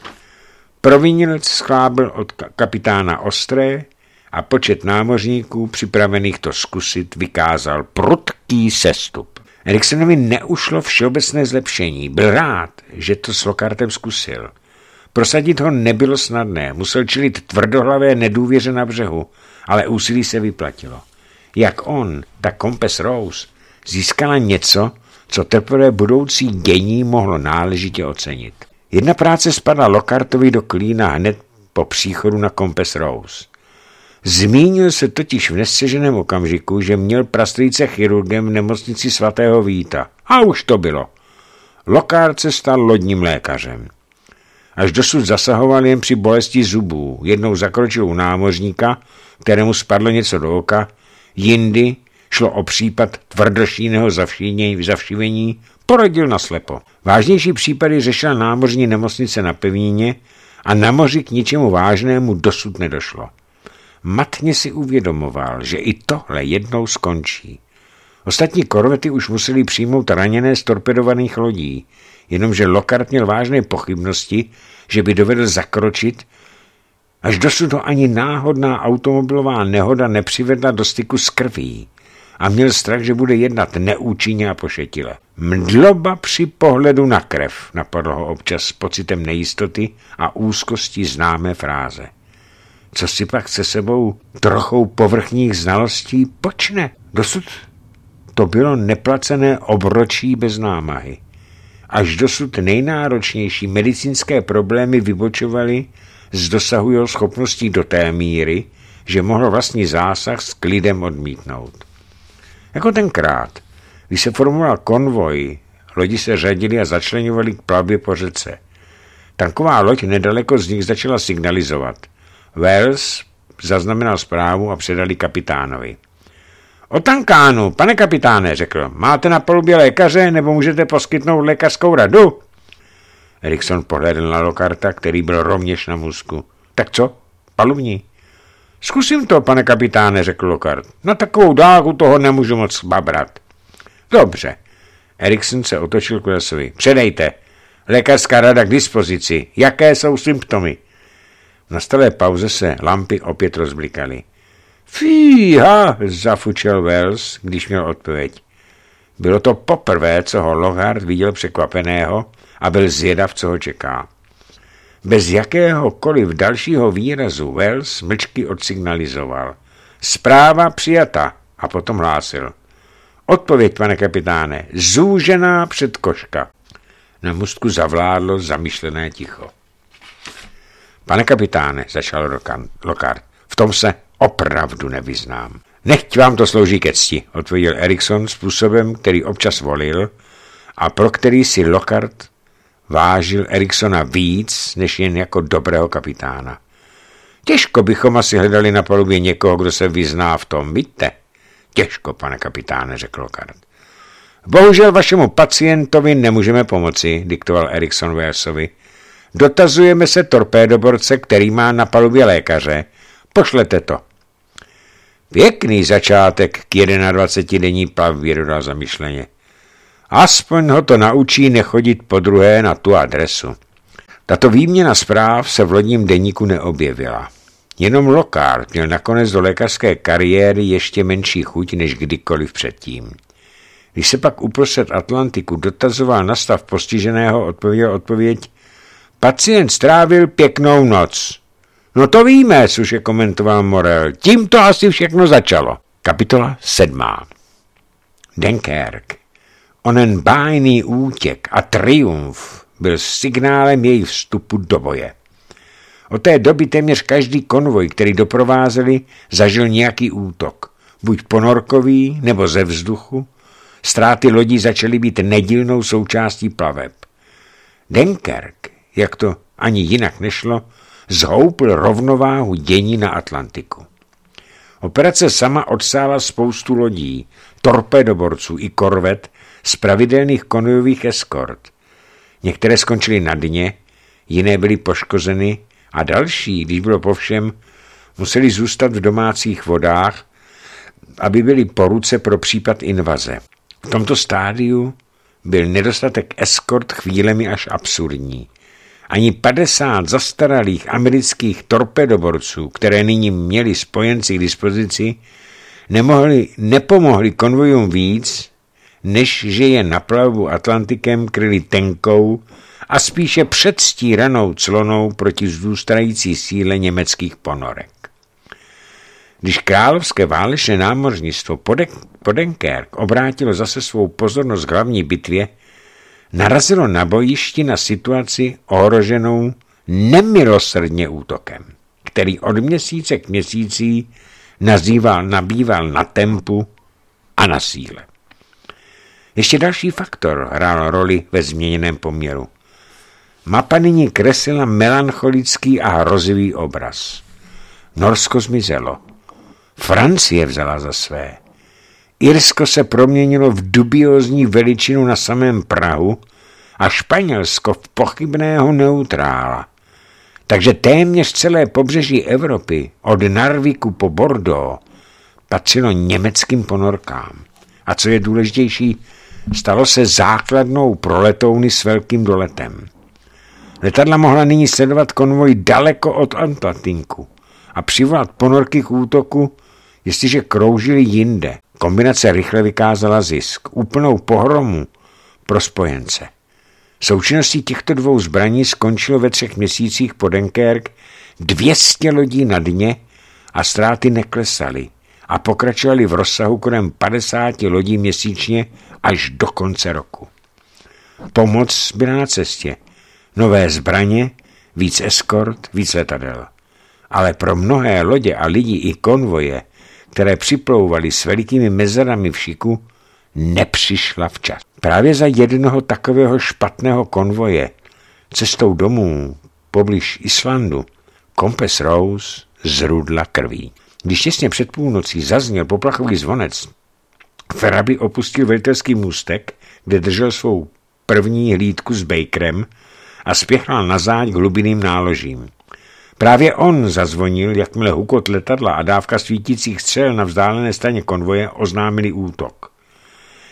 Speaker 1: Provinilec schlábil od kapitána Ostré a počet námořníků připravených to zkusit vykázal prudký sestup. Eriksonovi neušlo všeobecné zlepšení. Byl rád, že to s Lockhartem zkusil. Prosadit ho nebylo snadné, musel čelit tvrdohlavé nedůvěře na břehu, ale úsilí se vyplatilo. Jak on, tak Compass Rose získala něco, co teprve budoucí gení mohlo náležitě ocenit. Jedna práce spadla Lockhartovi do klína hned po příchodu na Compass Rose. Zmínil se totiž v nestřeženém okamžiku, že měl prastrýce chirurgem v nemocnici svatého Víta. A už to bylo. Lockhart se stal lodním lékařem. Až dosud zasahoval jen při bolesti zubů. Jednou zakročil u námořníka, kterému spadlo něco do oka, jindy šlo o případ tvrdošíného zavšivení, porodil naslepo. Vážnější případy řešila námořní nemocnice na pevnině a na moři k ničemu vážnému dosud nedošlo. Matně si uvědomoval, že i tohle jednou skončí. Ostatní korvety už museli přijmout raněné z torpedovaných lodí, jenomže Lockhart měl vážné pochybnosti, že by dovedl zakročit, až dosud ho ani náhodná automobilová nehoda nepřivedla do styku s krví a měl strach, že bude jednat neúčinně a pošetile. Mdloba při pohledu na krev napadlo ho občas s pocitem nejistoty a úzkosti známé fráze. Co si pak se sebou trochou povrchních znalostí počne? Dosud to bylo neplacené obročí bez námahy. Až dosud nejnáročnější medicínské problémy vybočovaly z dosahu jeho schopností do té míry, že mohl vlastní zásah s klidem odmítnout. Jako tenkrát, když se formoval konvoj, lodi se řadili a začleňovali k plavbě po řece. Tanková loď nedaleko z nich začala signalizovat. Wells zaznamenal zprávu a předali kapitánovi. O tankánu, pane kapitáne, řekl, máte na palubě lékaře nebo můžete poskytnout lékařskou radu? Erikson pohlédl na Lockharta, který byl rovněž na můzku. Tak co, palubní? Zkusím to, pane kapitáne, řekl Lockhart. Na takovou dálku toho nemůžu moc babrat. Dobře. Erikson se otočil k Wellsovi. Předejte. Lékařská rada k dispozici. Jaké jsou symptomy? V nastalé pauze se lampy opět rozblikaly. Fíha, zafučel Wells, když měl odpověď. Bylo to poprvé, co ho Lockhart viděl překvapeného a byl zvědav, co ho čeká. Bez jakéhokoliv dalšího výrazu Wells mlčky odsignalizoval. Zpráva přijata a potom hlásil. Odpověď, pane kapitáne, zúžená předkoška. Na mostku zavládlo zamýšlené ticho. Pane kapitáne, začal Lockhart, v tom se opravdu nevyznám. Nechť vám to slouží ke cti, odpověděl Erikson způsobem, který občas volil a pro který si Lockhart vážil Eriksona víc, než jen jako dobrého kapitána. Těžko bychom asi hledali na palubě někoho, kdo se vyzná v tom, víte? Těžko, pane kapitáne, řekl Lockhart. Bohužel vašemu pacientovi nemůžeme pomoci, diktoval Erikson Wellsovi. Dotazujeme se torpédoborce, který má na palubě lékaře. Pošlete to. Pěkný začátek k jednadvacetidenní plavbě, dodal zamyšleně. Aspoň ho to naučí nechodit podruhé na tu adresu. Tato výměna zpráv se v lodním deníku neobjevila. Jenom Lockhart měl nakonec do lékařské kariéry ještě menší chuť než kdykoliv předtím. Když se pak uprostřed Atlantiku dotazoval na stav postiženého, odpověděl odpověď: Pacient strávil pěknou noc. No to víme, což je komentoval Morel. Tím to asi všechno začalo. Kapitola sedmá. Dunkirk. Onen bájný útěk a triumf byl signálem jejich vstupu do boje. Od té doby téměř každý konvoj, který doprovázeli, zažil nějaký útok. Buď ponorkový, nebo ze vzduchu. Ztráty lodí začaly být nedílnou součástí plaveb. Dunkirk, jak to ani jinak nešlo, zhoupl rovnováhu dění na Atlantiku. Operace sama odsála spoustu lodí, torpédoborců i korvet z pravidelných konvojových eskort. Některé skončily na dně, jiné byly poškozeny a další, když bylo po všem, museli zůstat v domácích vodách, aby byli po ruce pro případ invaze. V tomto stádiu byl nedostatek eskort chvílemi až absurdní. Ani padesát zastaralých amerických torpédoborců, které nyní měli spojenci k dispozici, nemohli, nepomohli konvojům víc, než že je na plavbu Atlantikem kryli tenkou a spíše předstíranou clonou proti zůstající síle německých ponorek. Když královské válečné námořnictvo po Dunkirk obrátilo zase svou pozornost k hlavní bitvě, narazilo na bojišti na situaci ohroženou nemilosrdně útokem, který od měsíce k měsíci nazýval, nabýval na tempu a na síle. Ještě další faktor hrál roli ve změněném poměru. Mapa nyní kreslila melancholický a hrozivý obraz. Norsko zmizelo. Francie vzala za své. Irsko se proměnilo v dubiózní veličinu na samém prahu a Španělsko v pochybného neutrála. Takže téměř celé pobřeží Evropy, od Narviku po Bordeaux, patřilo německým ponorkám. A co je důležitější, stalo se základnou pro letouny s velkým doletem. Letadla mohla nyní sledovat konvoj daleko od Atlantiku a přivolat ponorky k útoku, jestliže kroužili jinde. Kombinace rychle vykázala zisk, úplnou pohromu pro spojence. Součinností těchto dvou zbraní skončilo ve třech měsících po Dunkirk dvě stě lodí na dně a ztráty neklesaly a pokračovaly v rozsahu kolem padesáti lodí měsíčně až do konce roku. Pomoc byla na cestě. Nové zbraně, víc eskort, víc letadel. Ale pro mnohé lodě a lidi i konvoje, které připlouvaly s velikými mezerami v šiku, nepřišla včas. Právě za jednoho takového špatného konvoje cestou domů poblíž Islandu Compass Rose zrudla krví. Když těsně před půlnocí zazněl poplachový zvonec, Ferraby opustil velitelský můstek, kde držel svou první hlídku s Bakerem a spěchal na záď k hlubinným náložím. Právě on zazvonil, jakmile hukot letadla a dávka svítících střel na vzdálené straně konvoje oznámili útok.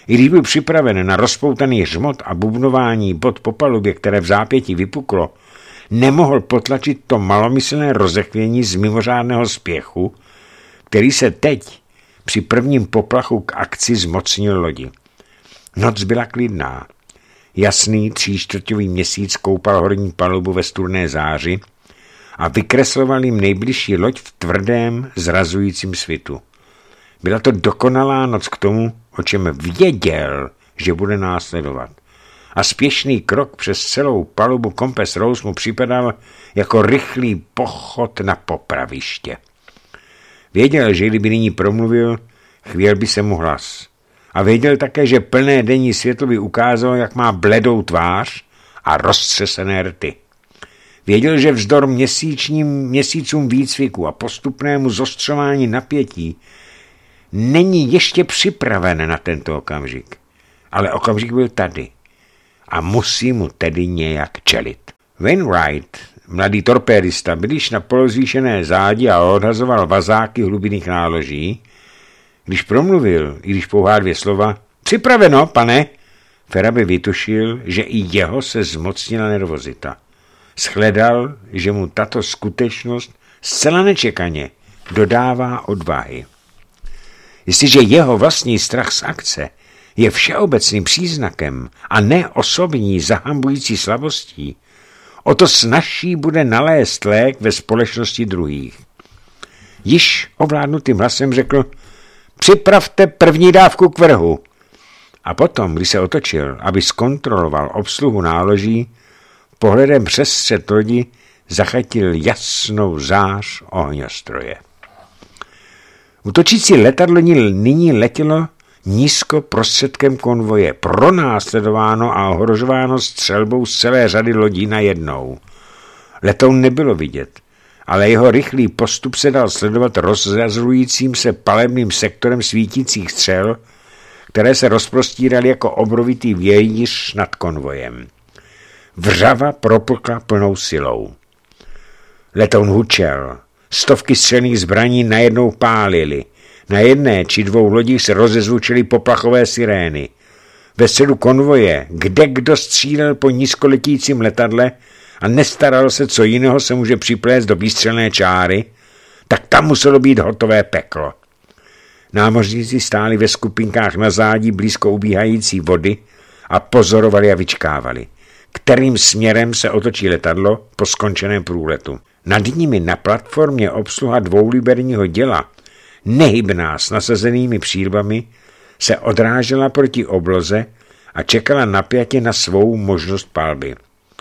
Speaker 1: I když byl připraven na rozpoutaný hřmot a bubnování bod po palubě, které v zápětí vypuklo, nemohl potlačit to malomyslné rozechvění z mimořádného spěchu, který se teď při prvním poplachu k akci zmocnil lodi. Noc byla klidná. Jasný tříčtvrťový měsíc koupal horní palubu ve studené záři a vykresloval jim nejbližší loď v tvrdém, zrazujícím svitu. Byla to dokonalá noc k tomu, o čem věděl, že bude následovat. A spěšný krok přes celou palubu Compass Rose mu připadal jako rychlý pochod na popraviště. Věděl, že kdyby nyní promluvil, chvěl by se mu hlas. A věděl také, že plné denní světlo by ukázalo, jak má bledou tvář a roztřesené rty. Věděl, že vzdor měsíčním měsícům výcviku a postupnému zostřování napětí není ještě připraven na tento okamžik. Ale okamžik byl tady a musí mu tedy nějak čelit. Wainwright, mladý torpédista, byl již na polozvýšené zádi a odhazoval vazáky hlubinných náloží. Když promluvil, i když pouhá dvě slova, připraveno, pane, Feraby vytušil, že i jeho se zmocnila nervozita. Shledal, že mu tato skutečnost zcela nečekaně dodává odvahy. Jestliže jeho vlastní strach z akce je všeobecným příznakem a ne osobní zahambující slabostí, o to snazší bude nalézt lék ve společnosti druhých. Již ovládnutým hlasem řekl, připravte první dávku k vrhu. A potom, když se otočil, aby zkontroloval obsluhu náloží, pohledem přes střed lodi zachytil jasnou zář ohňostroje. Útočící letadlo nyní letělo nízko prostředkem konvoje, pronásledováno a ohrožováno střelbou z celé řady lodí najednou. Letoun nebylo vidět, ale jeho rychlý postup se dal sledovat rozrazrujícím se palebným sektorem svítících střel, které se rozprostíraly jako obrovitý vějíř nad konvojem. Vřava propukla plnou silou. Letoun hučel. Stovky střelných zbraní najednou pálily. Na jedné či dvou lodích se rozezvučily poplachové sirény. Ve středu konvoje, kde kdo střílel po nízkoletícím letadle a nestaral se, co jiného se může připlést do výstřelné čáry, tak tam muselo být hotové peklo. Námořníci stáli ve skupinkách na zádí blízko ubíhající vody a pozorovali a vyčkávali, kterým směrem se otočí letadlo po skončeném průletu. Nad nimi na platformě obsluha dvouliberního děla, nehybná s nasazenými přílbami, se odrážela proti obloze a čekala napjatě na svou možnost palby.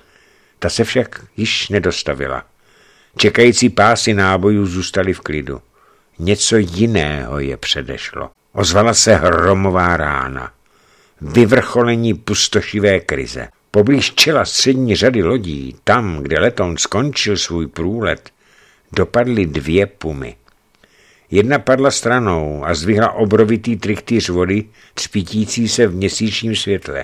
Speaker 1: Ta se však již nedostavila. Čekající pásy nábojů zůstaly v klidu. Něco jiného je předešlo. Ozvala se hromová rána. Vyvrcholení pustošivé krize. Poblíž čela střední řady lodí, tam, kde letoun skončil svůj průlet, dopadly dvě pumy. Jedna padla stranou a zdvihla obrovitý trichtýř vody, třpitící se v měsíčním světle.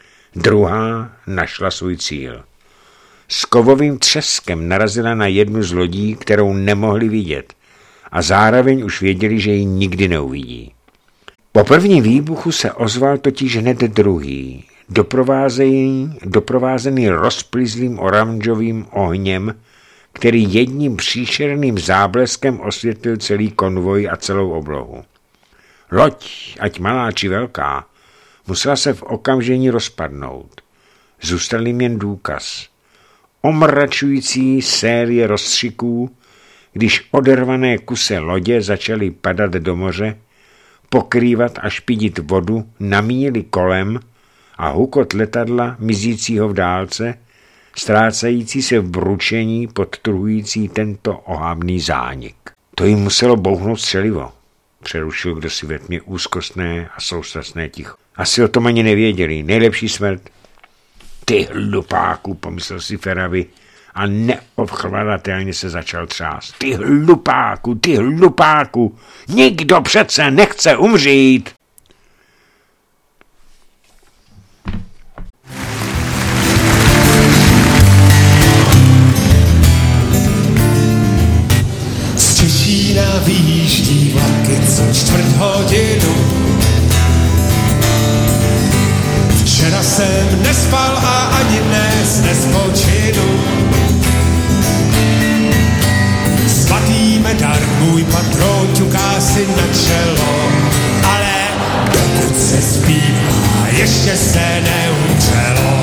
Speaker 1: Druhá našla svůj cíl. S kovovým třeskem narazila na jednu z lodí, kterou nemohli vidět, a zároveň už věděli, že ji nikdy neuvidí. Po prvním výbuchu se ozval totiž hned druhý, doprovázený, doprovázený rozplizlým oranžovým ohněm, který jedním příšerným zábleskem osvětlil celý konvoj a celou oblohu. Loď, ať malá či velká, musela se v okamžení rozpadnout. Zůstal jim jen důkaz. Omračující série rozstřiků, když odervané kuse lodě začaly padat do moře, pokrývat a špidit vodu, namíjeli kolem a hukot letadla mizícího v dálce, ztrácající se v bručení podtrhující tento ohavný zánik. To jim muselo bouchnout střelivo, přerušil kdosi ve tmě úzkostné a soustasné ticho. Asi o tom ani nevěděli. Nejlepší smrt. Ty hlupáku, pomyslel si Feraby a neovchvadatelně se začal třást. Ty hlupáku, ty hlupáku, nikdo přece nechce umřít.
Speaker 2: Z Těšína vyjíždí vlaky co čtvrt hodinu. ještě se neumřelo.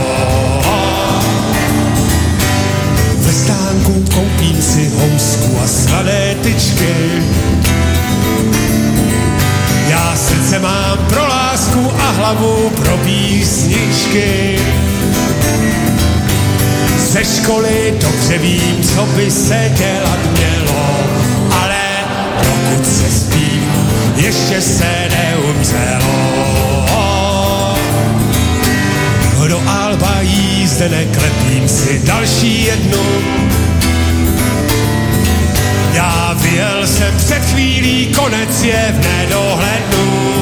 Speaker 2: Ve stánku koupím si housku a slané tyčky. Já srdce mám pro lásku a hlavu pro písničky. Ze školy dobře vím, co by se dělat mělo, ale dokud se zpívá, ještě se neumřelo. Do Alba jízde neklepím si další jednu. Já vyjel jsem před chvílí, konec je v nedohlednu.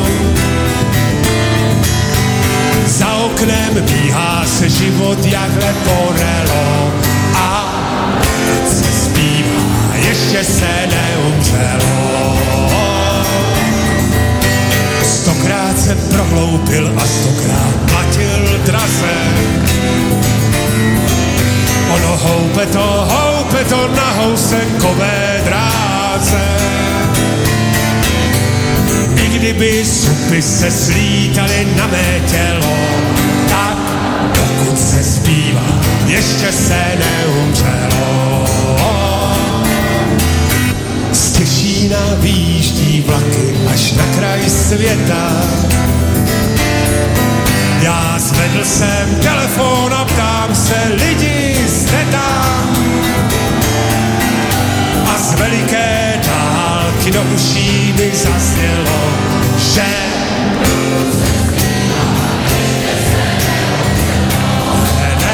Speaker 2: Za oknem bíhá se život jak leporelo a dokud se zpívá, ještě se neumřelo. Stokrát se prohloupil a stokrát platil draze. Ono houpe to, houpe to na housenkové dráze. I kdyby supy se slítaly na mé tělo, tak dokud se zpívá, ještě se neumřelo. Z Těšína vyjíždí vlaky až na kraj světa. Já zvedl jsem telefon a ptám se, lidi, jste tam? A z veliké dálky do uší mi zaznělo, že ne, ne,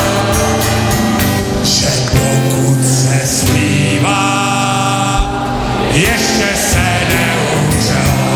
Speaker 2: že dokud se zpívá, ještě se neumřelo.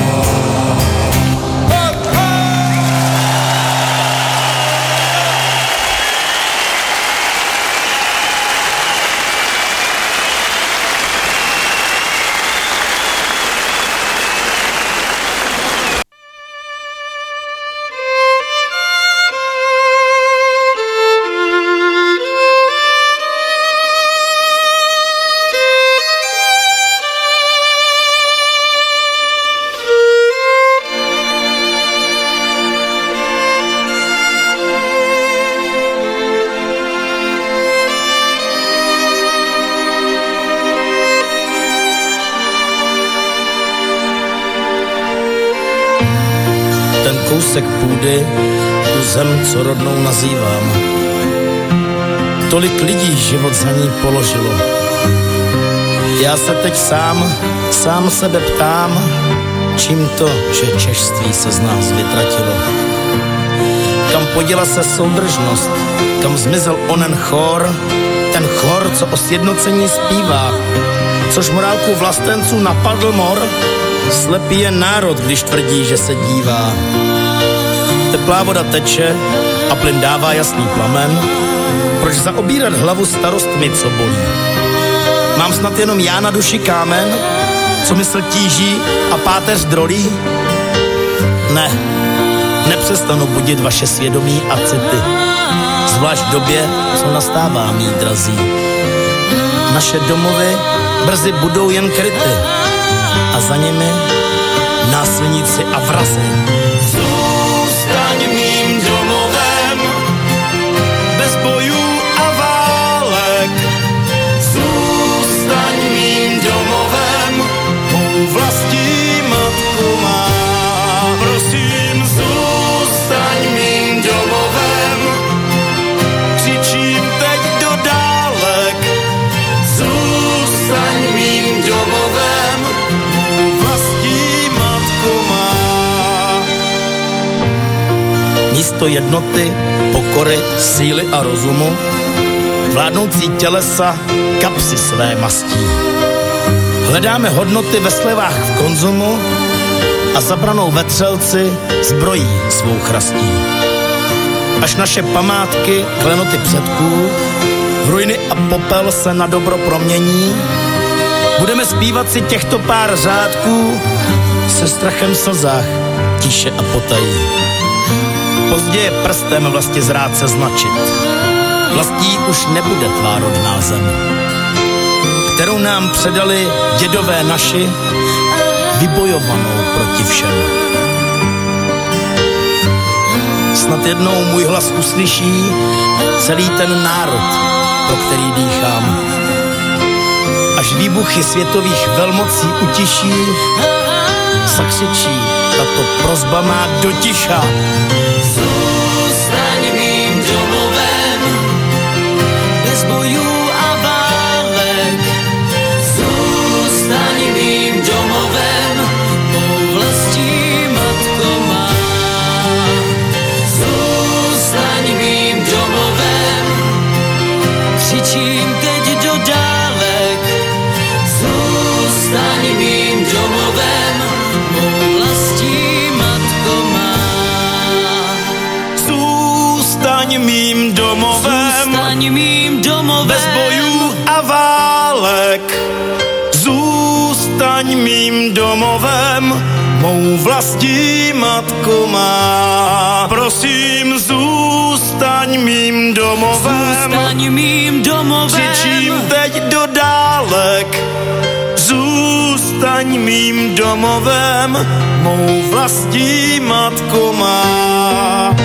Speaker 3: Kousek půdy, tu zem, co rodnou nazývám. Tolik lidí život za ní položilo. Já se teď sám, sám sebe ptám, čím to, že češství se z nás vytratilo. Kam poděla se soudržnost, kam zmizel onen chor, ten chor, co o sjednocení zpívá, což morálku vlastenců napadl mor, slepý je národ, když tvrdí, že se dívá. Teplá voda teče a plyn dává jasný plamen. Proč zaobírat hlavu starostmi, co bolí? Mám snad jenom já na duši kámen, co mysl tíží a páteř drolí? Ne, nepřestanu budit vaše svědomí a city, zvlášť v době, co nastává, mí drazí. Naše domovy brzy budou jen kryty a za nimi násilníci a vrazi. Zůstaň mým domovem, bez bojů a válek. Zůstaň mým domovem, mou vlastní matku má. Prosím, zůstaň mým domovem, křičím teď do dálek. Zůstaň mým domovem, mou vlastní matku má. Místo jednoty, pokory, síly a rozumu, vládnoucí tělesa kapsy své mastí. Hledáme hodnoty ve slevách v konzumu a zabranou vetřelci zbrojí svou chrastí. Až naše památky, klenoty předků, v ruiny a popel se na dobro promění, budeme zpívat si těchto pár řádků se strachem v slzách, tiše a potají. Pozdě je prstem vlastně zrát se značit. Vlastí už nebude tvá rodná zem, kterou nám předali dědové naši, vybojovanou proti všem. snad jednou můj hlas uslyší celý ten národ, pro který dýchám. Až výbuchy světových velmocí utiší, zakřičí tato prosba má do ticha.
Speaker 4: Zůstaň mým domovem, bez bojů a válek. Zůstaň mým domovem, mou vlastí matko má. Zůstaň mým domovem, křičím teď do dálek. Zůstaň mým domovem, mou vlastí matko má.
Speaker 3: Zůstaň mým domovem,
Speaker 4: Zůstaň mým domovem,
Speaker 3: bez bojů a válek. Zůstaň mým domovem, mou vlastní matko má. Prosím, zůstaň mým domovem,
Speaker 4: Zůstaň mým domovem,
Speaker 3: křičím teď do dálek. Zůstaň mým domovem, mou vlastní matko má.